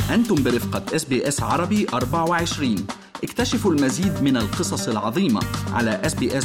أنتم برفقة SBS عربي 24. اكتشفوا المزيد من القصص العظيمة على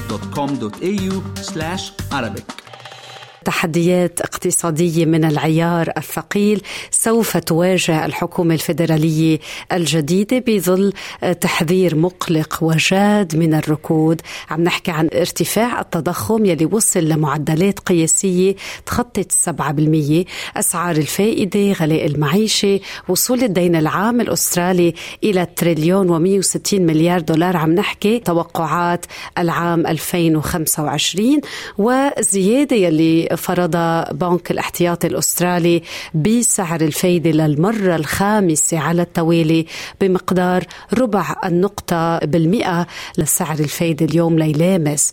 sbs.com.au/Arabic. تحديات اقتصادية من العيار الثقيل سوف تواجه الحكومة الفيدرالية الجديدة بظل تحذير مقلق وجاد من الركود. عم نحكي عن ارتفاع التضخم يلي وصل لمعدلات قياسية تخطت 7%، أسعار الفائدة، غلاء المعيشة، وصول الدين العام الأسترالي إلى $1,160,000,000. عم نحكي توقعات العام 2025 وزيادة يلي فرض بنك الاحتياطي الأسترالي بسعر الفايدة للمرة الخامسة على التوالي بمقدار 0.4% لسعر الفايدة اليوم ليلامس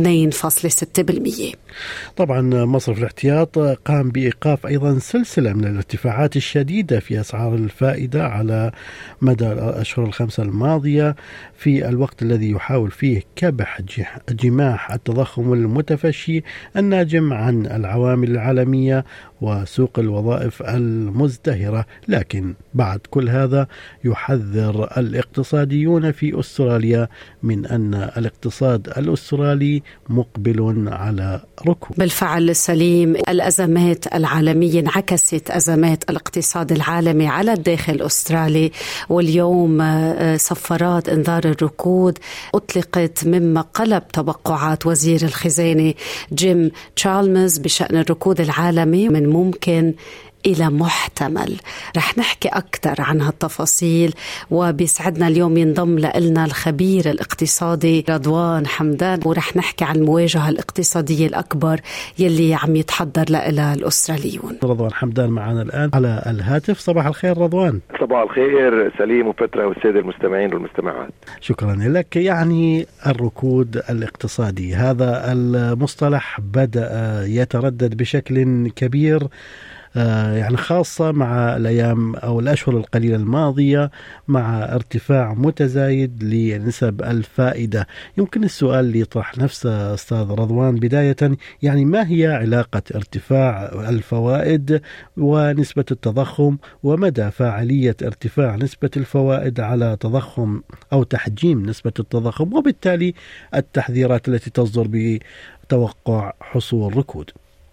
2.6%. طبعا مصرف الاحتياط قام بإيقاف أيضا سلسلة من الارتفاعات الشديدة في أسعار الفائدة على مدى الأشهر الخمسة الماضية، في الوقت الذي يحاول فيه كبح جماح التضخم المتفشي الناجم عن العوامل العالمية وسوق الوظائف المزدهرة. لكن بعد كل هذا يحذر الاقتصاديون في أستراليا من أن الاقتصاد الأسترالي مقبل على ركود. بالفعل سليم، الأزمات العالمية انعكست أزمات الاقتصاد العالمي على الداخل الأسترالي، واليوم صفارات انذار الركود أطلقت مما قلب توقعات وزير الخزانة جيم تشالمرز بشأن الركود العالمي من ممكن إلى محتمل. رح نحكي أكثر عن هالتفاصيل، وبيسعدنا اليوم ينضم لنا الخبير الاقتصادي رضوان حمدان، ورح نحكي عن المواجهة الاقتصادية الأكبر يلي عم يتحضر لها الأستراليون. رضوان حمدان معنا الآن على الهاتف. صباح الخير رضوان. صباح الخير سليم وفترة والسادة المستمعين والمستمعات. شكرا لك. يعني الركود الاقتصادي هذا المصطلح بدأ يتردد بشكل كبير، يعني خاصة مع الأيام أو الأشهر القليلة الماضية مع ارتفاع متزايد لنسب الفائدة. يمكن السؤال اللي يطرح نفسه أستاذ رضوان بداية، يعني ما هي علاقة ارتفاع الفوائد ونسبة التضخم، ومدى فاعلية ارتفاع نسبة الفوائد على تضخم أو تحجيم نسبة التضخم، وبالتالي التحذيرات التي تصدر بتوقع حصول ركود؟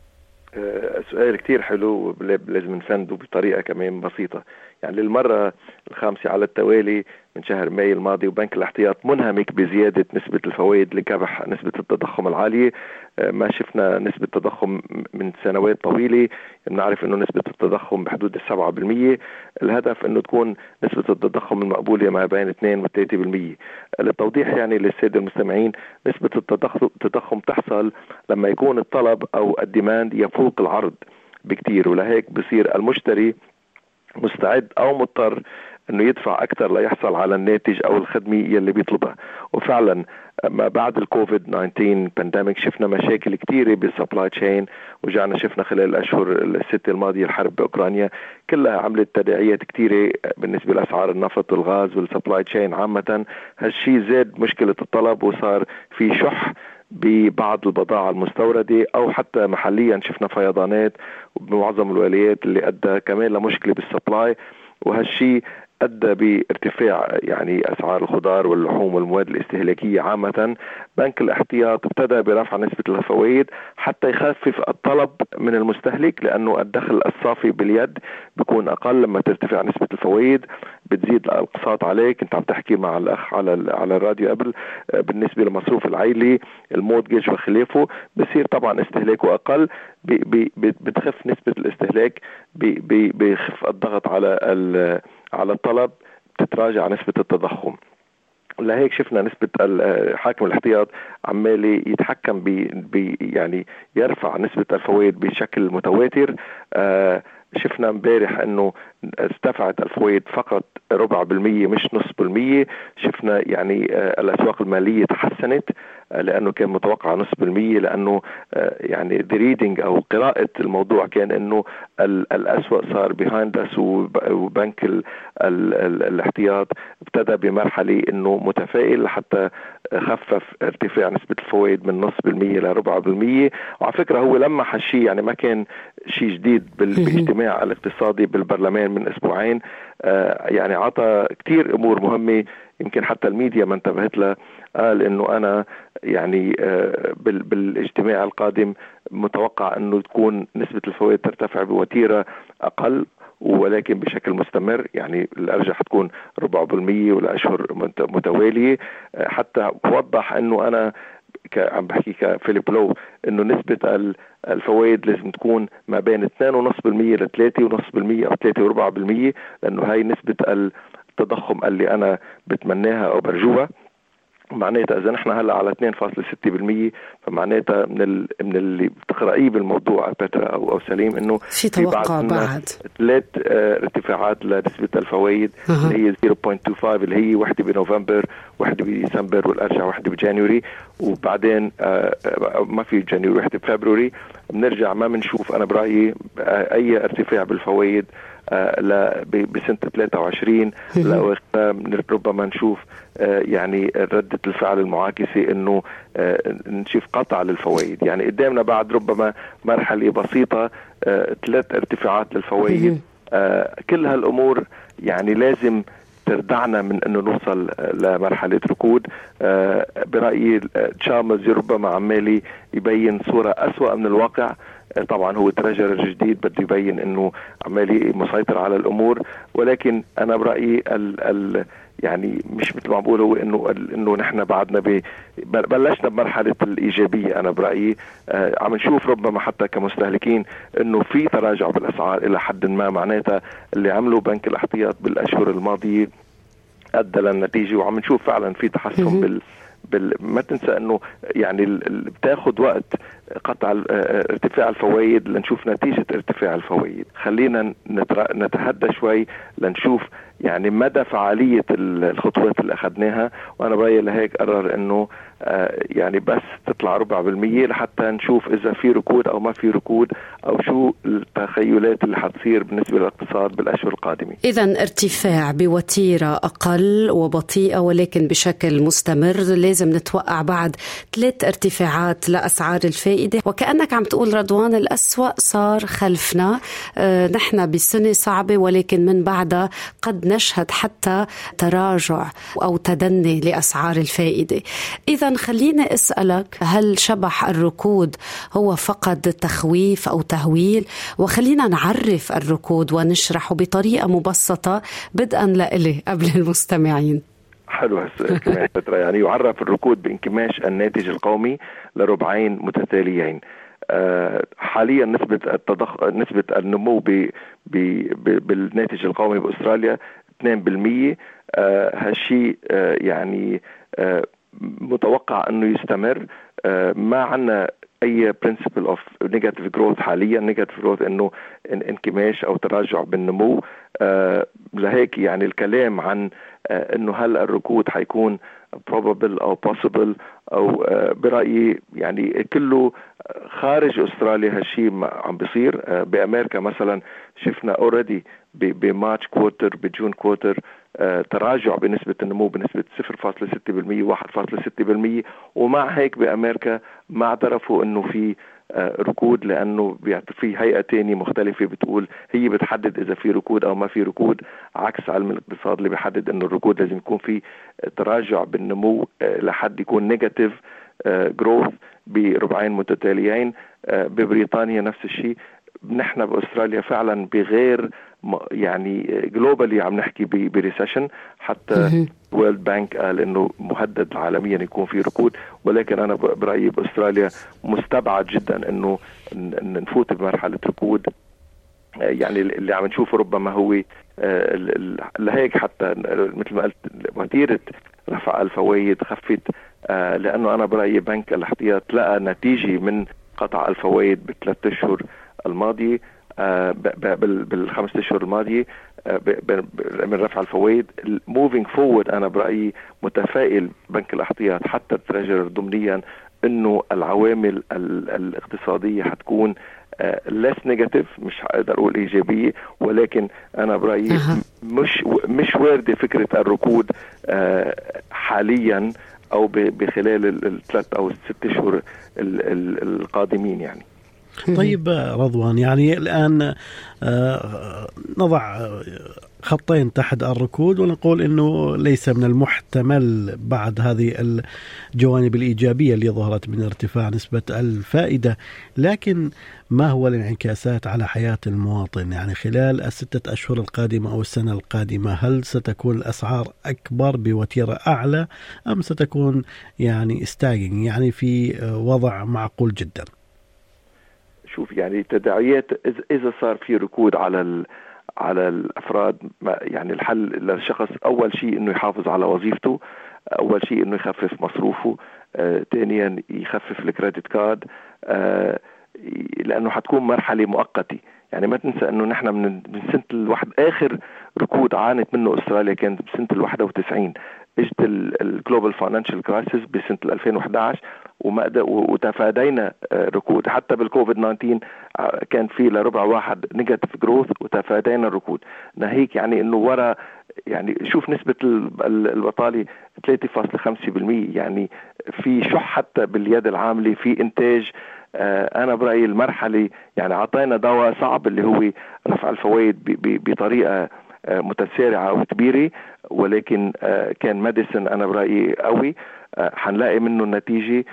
سؤال كتير حلو، لازم نفنده بطريقة كمان بسيطة. يعني للمرة الخامسة على التوالي من شهر ماي الماضي وبنك الاحتياط منهمك بزيادة نسبة الفوائد لكبح نسبة التضخم العالية. ما شفنا نسبة تضخم من سنوات طويلة. نعرف أنه نسبة التضخم بحدود 7%. الهدف أنه تكون نسبة التضخم المقبولة ما بين 2 و 3%. للتوضيح يعني للسادة المستمعين، نسبة التضخم تحصل لما يكون الطلب أو الديماند يفوق العرض بكتير، ولهيك بصير المشتري مستعد أو مضطر أنه يدفع أكثر ليحصل على الناتج أو الخدمة يلي بيطلبها. وفعلا ما بعد الكوفيد 19 بانديميك شفنا مشاكل كتيرة بالسبلاي تشين، وجعنا شفنا خلال الأشهر الستة الماضية الحرب بأوكرانيا كلها عملت تداعيات كتيرة بالنسبة لأسعار النفط والغاز والسبلاي تشين عامة. هالشي زاد مشكلة الطلب وصار في شح ببعض البضائع المستوردة، أو حتى محليا شفنا فيضانات بمعظم الولايات اللي أدى كمان لمشكلة بالسبلاي، وهالشي أدى بارتفاع يعني أسعار الخضار واللحوم والمواد الاستهلاكية عامة. بنك الاحتياط ابتدى برفع نسبة الفوائد حتى يخفف الطلب من المستهلك، لأنه الدخل الصافي باليد بيكون أقل لما ترتفع نسبة الفوائد، بتزيد الأقساط عليك. كنت عم تحكي مع الأخ على الراديو قبل بالنسبة لمصروف العائلي المورتجج وخلافه، بصير طبعا استهلاكه أقل، بتخف نسبة الاستهلاك، بيخف الضغط على الطلب، بتتراجع نسبة التضخم. لهيك شفنا نسبة حاكم الاحتياط عمالي يتحكم يعني يرفع نسبة الفوائد بشكل متواتر. شفنا امبارح انه ارتفعت الفوائد فقط 4% مش 0.5%. شفنا يعني الاسواق المالية تحسنت لانه كان متوقع 0.5%، لانه يعني the reading او قراءة الموضوع كان انه الاسوأ صار behind us، وبنك الاحتياط ابتدى بمرحلة انه متفائل حتى خفف ارتفاع نسبة الفوائد من 0.5% ل 4%. وعلى فكرة هو لمح هالشيء، يعني ما كان شيء جديد بالاجتماع الاقتصادي بالبرلمان من اسبوعين. يعني عطى كتير امور مهمة يمكن حتى الميديا ما انتبهت لها. قال انه انا يعني بالاجتماع القادم متوقع انه تكون نسبة الفوائد ترتفع بوتيرة اقل ولكن بشكل مستمر، يعني الارجح تكون 4% والاشهر متوالية. حتى وضح انه انا عم بحكي كفيليب لو انه نسبة الفوائد لازم تكون ما بين 2.5% ل 3.5% او 3.4%، لانه هاي نسبة التضخم اللي انا بتمناها او برجوها. معناتها اذا نحن هلا على 2.6% فمعناتها من اللي بتقرأيه بالموضوع بترا او سليم انه في توقع بعد 3 ارتفاعات لنسبة الفوائد اللي هي 0.25 اللي هي واحدة بنوفمبر واحدة بديسمبر والارجع واحدة بجانيوري، وبعدين ما في جانيوري واحدة بفبراير. بنرجع ما بنشوف انا برأيي اي ارتفاع بالفوائد بسنة 23 ربما نشوف يعني ردة الفعل المعاكسة انه نشوف قطع للفوائد. يعني قدامنا بعد ربما مرحلة بسيطة 3 ارتفاعات للفوائد. كل هالامور يعني لازم تردعنا من انه نوصل لمرحلة ركود. برأيي تشامز ربما عمالي يبين صورة أسوأ من الواقع. طبعا هو تريجر جديد بده يبين انه عمالي مسيطر على الامور، ولكن انا برأيي يعني مش مثل ما بقول هو انه نحن بعدنا بلشنا بمرحلة الايجابية. انا برأيي عم نشوف ربما حتى كمستهلكين انه في تراجع بالاسعار الى حد ما. معناتها اللي عمله بنك الاحتياط بالاشهر الماضية ادى للنتيجة، وعم نشوف فعلا في تحسن ما تنسى انه يعني بتاخد وقت قطع ارتفاع الفوائد لنشوف نتيجة ارتفاع الفوائد. خلينا نتهدى شوي لنشوف يعني مدى فعالية الخطوات اللي أخذناها. وأنا برأيي لهيك قرر أنه يعني بس تطلع 4% لحتى نشوف إذا في ركود أو ما في ركود أو شو التخيلات اللي حتصير بالنسبة للاقتصاد بالأشهر القادمة. إذن ارتفاع بوتيرة أقل وبطيئة ولكن بشكل مستمر. لازم نتوقع بعد 3 ارتفاعات لأسعار الفائدة، وكأنك عم تقول رضوان الأسوأ صار خلفنا. نحن بسنة صعبة ولكن من بعدها قد نشهد حتى تراجع أو تدني لأسعار الفائدة. إذن خليني أسألك، هل شبح الركود هو فقط تخويف أو تهويل؟ وخلينا نعرف الركود ونشرحه بطريقة مبسطة بدءا لإلي قبل المستمعين. حلو هالسؤال فترة. يعني يعرف الركود بانكماش الناتج القومي لربعين متتاليين. حاليا نسبة النمو بالناتج القومي بأستراليا 2%. هالشيء يعني متوقع انه يستمر. ما عنا اي principle of negative growth حاليا. negative growth انه انكماش او تراجع بالنمو. لهيك يعني الكلام عن انه هل الركود حيكون probable او possible او برأيي يعني كله خارج استراليا. هالشيء عم بيصير بامريكا مثلا. شفنا already بمارش كوارتر بجون كوارتر تراجع بنسبة النمو بنسبة 0.6% 1.6%. ومع هيك بأمريكا ما اعترفوا انه في ركود، لانه في هيئة تانية مختلفة بتقول هي بتحدد اذا في ركود او ما في ركود، عكس علم الاقتصاد اللي بيحدد انه الركود لازم يكون في تراجع بالنمو لحد يكون نيجاتيف جروث بربعين متتاليين. ببريطانيا نفس الشيء. نحن بأستراليا فعلا بغير يعني جلوبالي عم نحكي بريسيشن. حتى وورلد بانك قال انه مهدد عالميا يكون في ركود، ولكن انا برأيي بأستراليا مستبعد جدا انه نفوت بمرحلة ركود. يعني اللي عم نشوفه ربما هو لهيك حتى مثل ما قلت وتيرة رفع الفوائد خفت، لانه انا برأيي بنك الاحتياط لقى نتيجة من قطع الفوائد ب3 أشهر الماضية. بال5 أشهر الماضية من رفع الفوائد. moving forward أنا برأيي متفائل بنك الاحتياط حتى التريجر ضمنيا إنه العوامل الاقتصادية حتكون less negative. مش هقدر أقول إيجابية، ولكن أنا برأيي مش واردة فكرة الركود حاليا أو بخلال ال3 أو 6 أشهر القادمين. يعني طيب رضوان، يعني الآن نضع خطين تحت الركود ونقول أنه ليس من المحتمل بعد هذه الجوانب الإيجابية اللي ظهرت من ارتفاع نسبة الفائدة، لكن ما هو الانعكاسات على حياة المواطن؟ يعني خلال 6 أشهر القادمة أو السنة القادمة، هل ستكون الأسعار أكبر بوتيرة أعلى أم ستكون يعني استاجنج، يعني في وضع معقول جدا؟ شوف، يعني تداعيات إذا صار في ركود على الأفراد، يعني الحل للشخص أول شيء إنه يحافظ على وظيفته، أول شيء إنه يخفف مصروفه، ثانيا يخفف الكريدت كارد، لأنه حتكون مرحلة مؤقتة. يعني ما تنسى إنه نحن من سنة آخر ركود عانت منه أستراليا كانت بسنة 91، اجت الجلوبال فاينانشال كرايسيس بسنة 2011 وتفادينا ركود. حتى بالكوفيد 19 كان في لربع واحد نيجاتيف جروث وتفادينا الركود. ناهيك يعني انه ورا، يعني شوف نسبة البطالة 3.5%، يعني في شح حتى باليد العاملة، في انتاج. انا برأيي المرحلة يعني عطينا دواء صعب اللي هو رفع الفوائد بطريقة متسارعة وكبيرة، ولكن كان ميديسن أنا برأيي قوي، حنلاقي منه النتيجة.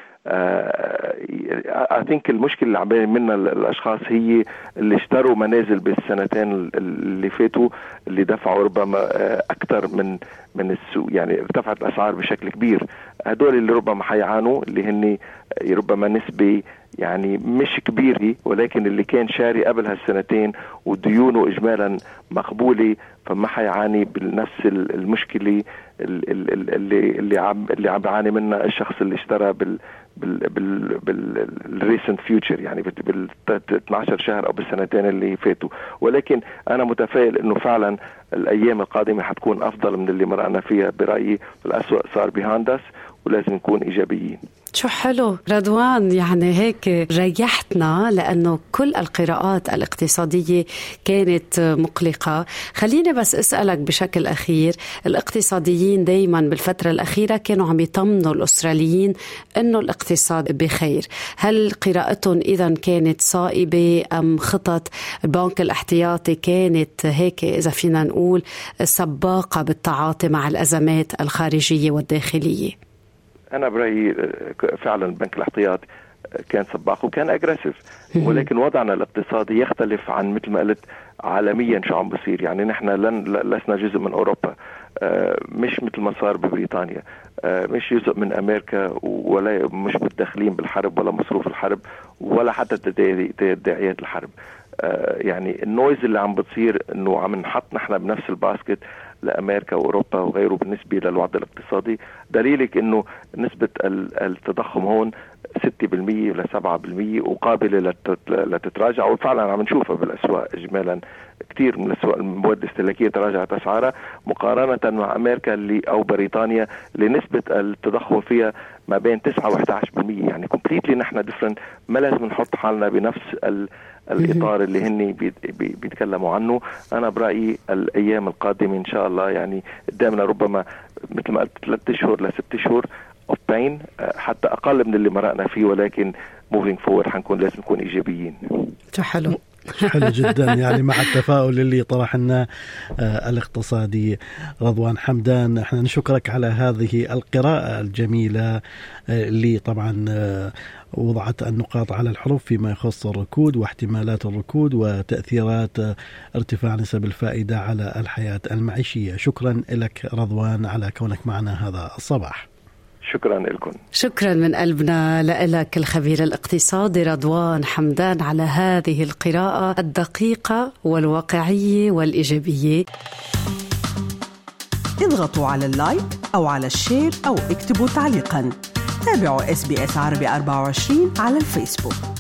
I think المشكلة اللي عم بين منها الأشخاص هي اللي اشتروا منازل بالسنتين اللي فاتوا، اللي دفعوا ربما أكثر من السوق، يعني ارتفعت الأسعار بشكل كبير. هدول اللي ربما حيعانوا، اللي هن ربما نسبة يعني مش كبيرة، ولكن اللي كان شاري قبل هالسنتين وديونه إجمالا مقبولة، فما حيعاني بنفس المشكلة اللي عم بيعاني منها الشخص اللي اشترى بالريسنت فيوتشر، يعني بال 12 شهر او بالسنتين اللي فاتوا. ولكن انا متفائل انه فعلا الايام القادمه حتكون افضل من اللي مرقنا فيها. برايي الاسوأ صار بهاندس ولازم نكون ايجابيين. شو حلو رضوان، يعني هيك ريحتنا، لأنه كل القراءات الاقتصادية كانت مقلقة. خليني بس أسألك بشكل أخير، الاقتصاديين دايما بالفترة الأخيرة كانوا عم يطمنوا الأستراليين أنه الاقتصاد بخير. هل قراءتهم إذن كانت صائبة أم خطط البنك الاحتياطي كانت هيك إذا فينا نقول سباقة بالتعاطي مع الأزمات الخارجية والداخلية؟ أنا برأيي فعلا البنك الاحتياطي كان سباق وكان أجريسيف، ولكن وضعنا الاقتصادي يختلف عن مثل ما قلت عالميا شو عم بصير. يعني نحن لسنا جزء من أوروبا، مش مثل ما صار ببريطانيا، مش جزء من أمريكا، ولا مش متدخلين بالحرب ولا مصروف الحرب ولا حتى تداعيات الحرب. يعني النويز اللي عم بتصير انه عم نحط نحن بنفس الباسكت لأمريكا وأوروبا وغيره بالنسبة للوضع الاقتصادي. دليلك انه نسبة التضخم هون 6% ل 7% وقابلة لتتراجع، وفعلا عم نشوفها بالأسواق إجمالا. كتير من الأسواق المواد الاستهلاكية تراجعت أسعارها مقارنة مع أمريكا أو بريطانيا اللي نسبة التضخم فيها ما بين 9 و 11%. يعني completely نحن different. ما لازم نحط حالنا بنفس الإطار اللي هني بيتكلموا عنه. أنا برأيي الأيام القادمة إن شاء الله يعني قدامنا ربما مثل ما قلت 3 شهور ل 6 شهور of pain، حتى أقل من اللي مرقنا فيه، ولكن moving forward حنكون لازم نكون إيجابيين. حلو حلو جدا، يعني مع التفاؤل اللي طرحنا الاقتصادي. رضوان حمدان، احنا نشكرك على هذه القراءة الجميلة اللي طبعا وضعت النقاط على الحروف فيما يخص الركود واحتمالات الركود وتأثيرات ارتفاع نسب الفائدة على الحياة المعيشية. شكرا لك رضوان على كونك معنا هذا الصباح. شكرا لكم. شكرا من قلبنا لك الخبير الاقتصادي رضوان حمدان على هذه القراءة الدقيقة والواقعية والإيجابية. اضغطوا على اللايك أو على الشير أو اكتبوا تعليقا. تابعوا SBS عربي 24 على الفيسبوك.